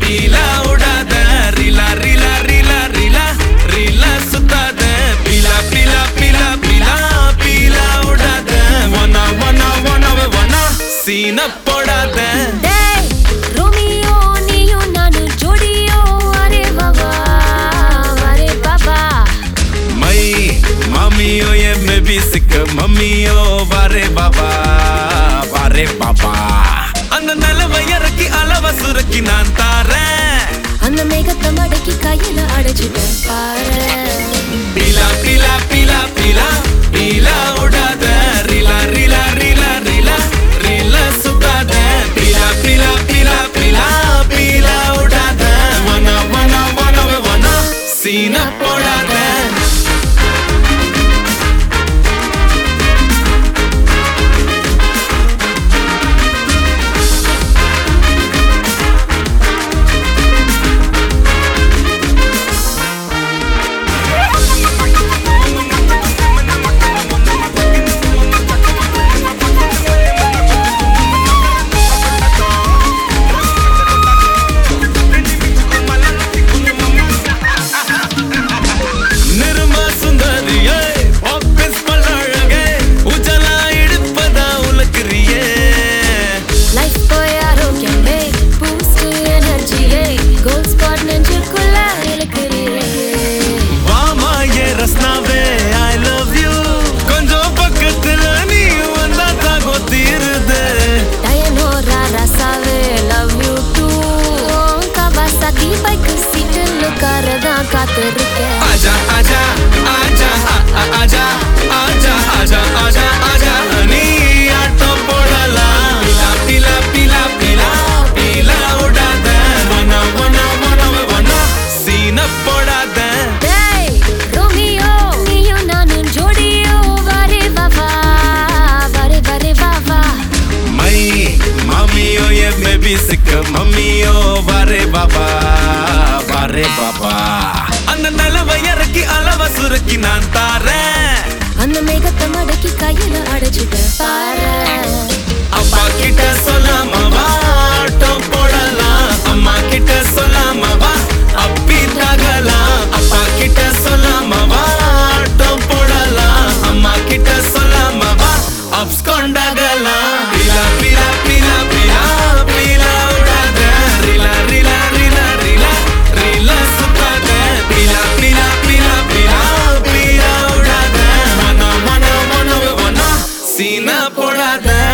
பீலா உடாத ரீலா ரீலா ரீலா ரீலா ரீலா சுத்தாத பீலா பீலா பீலா பீலா பீலா உடாத வனா வனா வனா வனா சீன போடாத ரோமியோ நீயும் நானும் ஜோடியோ அரே பாபா மை மாமியோ ये बेबी सिक मम्मियो वारे बाबा அந்த நிலவை இறக்கி அளவ சுருக்கி நான் தாரேன் அந்த மேகத்தை மடக்கி கையில அடைச்சிட்டேன் பாரு பீலா பீலா பீலா பீலா பீலா உடாத ரீலா ரீலா ரீலா ரீலா ரீலா சுத்தாத பீலா பீலா பீலா பீலா பீலா உடாத வனா வனா வனா வனா சீன போடாத आजा आजा आजा आजा आजा आजा आजा आजा नी आटो पोड़ला पीला पीला पीला पीला उड़ाद वना वना वना वना सीना पोड़ाद रोमियो நீயும் நானும் ஜோடியோ வாரே பாபா மை மாமியோ ये बेबी सिक मम्मियो वारे बाबा அந்த நிலவை இறக்கி அளவ சுருக்கி நான் தாரேன் அந்த மேகத்தை மடக்கி கையில அடைச்சிட்டேன் பாரு அப்பா கிட்ட சொல்லாம வா ஆட்டோ போடலாம் அம்மா கிட்ட சொல்லாம வா அப்பி தகலாம் அப்பா கிட்ட சொல்லாம வா ஆட்டோ போடலாம் அம்மா கிட்ட சொல்லாம வா அப்ஸ் கொண்டாகலாம் பீலா பீலா பீலா பீலா பீலா உடாத ரீலா ரீலா ரீலா ரீலா ரீலா சுத்தாத பீலா பீலா பீலா பீலா பீலா உடாத வனா வனா வனா வனா சீனா போடாத